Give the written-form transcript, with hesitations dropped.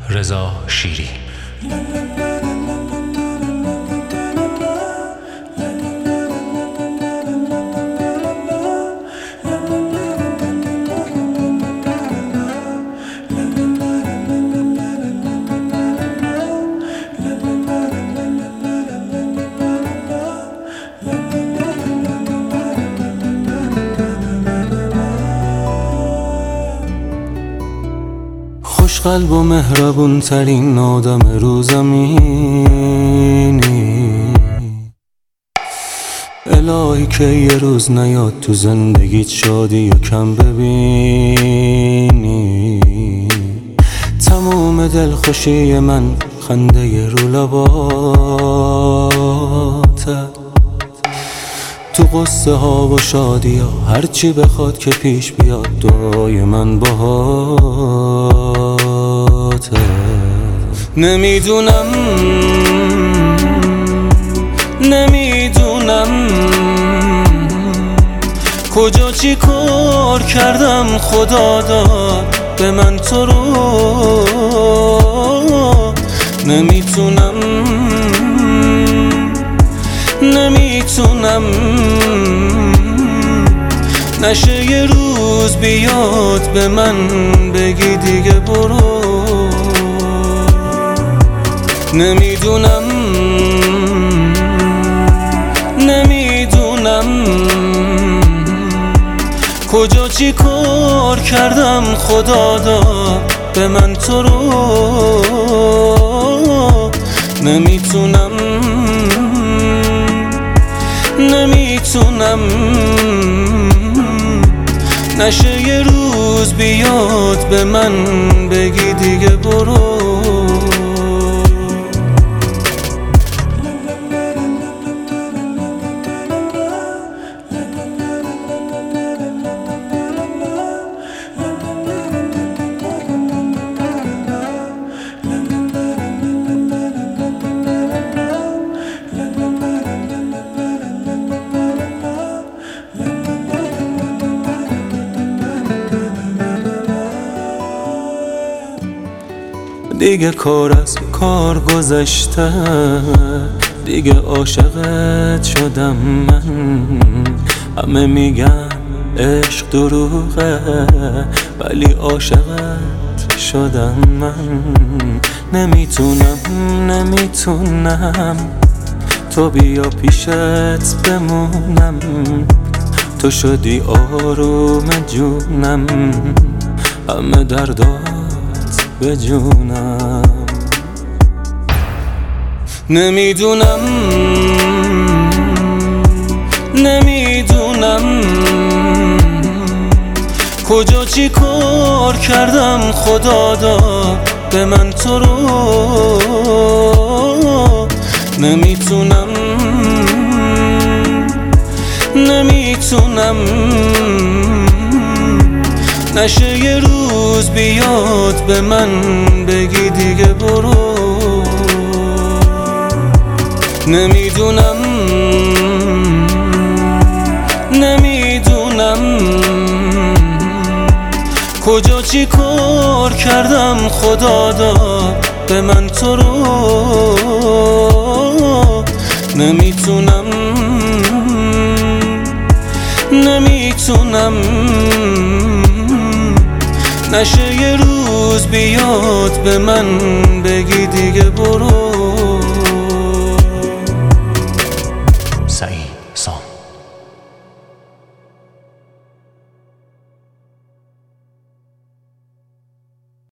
رضا شیری. خوشقلب و مهربون ترین آدم رو زمینی، الهی که یه روز نیاد تو زندگیت شادی یا کم ببینی. تموم دلخوشی من خنده رو لباته، تو قصه ها و شادی ها هرچی بخواد که پیش بیاد دعای من باهاته. نمیدونم کجا چی کار کردم خدا داد به من تو رو. نمیتونم نشه یه روز بیاد به من بگی دیگه برو. نمیدونم کجا چی کار کردم خدا داد به من تو رو. نمیتونم نشه یه روز بیاد به من بگی دیگه برو. دیگه کار از کار گذشته، دیگه عاشقت شدم من. همه میگن عشق دروغه ولی عاشقت شدم من. نمیتونم تو بیا پیشت بمونم، تو شدی آروم جونم، همه دردات به جونم. نمیدونم کجا چی کار کردم خدا داد به من تو رو. نمیتونم نشه یه روز بیاد به من بگی دیگه برو. نمیدونم کجا چی کار کردم خدا داد به من تو رو. نمیتونم نشه یه روز بیاد به من بگی دیگه برو.